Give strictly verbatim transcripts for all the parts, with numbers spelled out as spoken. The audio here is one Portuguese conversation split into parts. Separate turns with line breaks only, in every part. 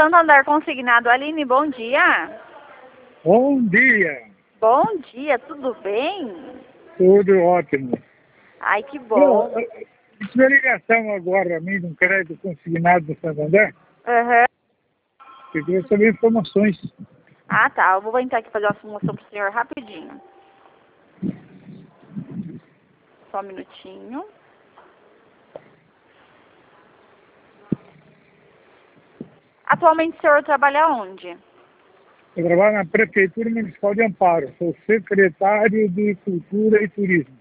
Santander Consignado, Aline, bom dia.
Bom dia.
Bom dia, tudo bem?
Tudo ótimo.
Ai, que bom.
Tive ligação agora a mim de um crédito consignado do Santander.
Aham.
Eu queria saber informações.
Ah, tá. Eu vou tentar aqui fazer uma simulação pro senhor rapidinho. Só um minutinho. Atualmente o senhor trabalha onde?
Eu trabalho na Prefeitura Municipal de Amparo. Sou secretário de Cultura e Turismo.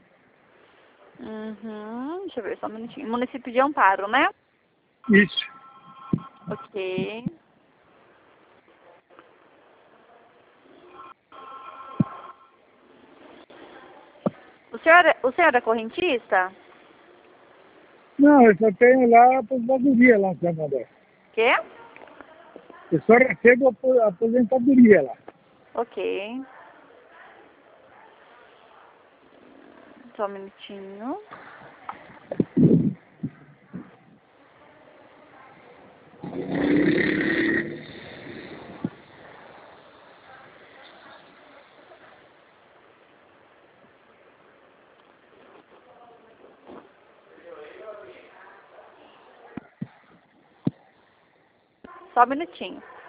Uhum. Deixa eu ver só um minutinho. Município de Amparo, né?
Isso.
Ok. O senhor, é- o senhor é correntista?
Não, eu só tenho lá a aposentadoria lá no Santander.
Quê?
Eu só recebo a apo- a aposentadoria lá.
Ok. Só um minutinho. Só um minutinho.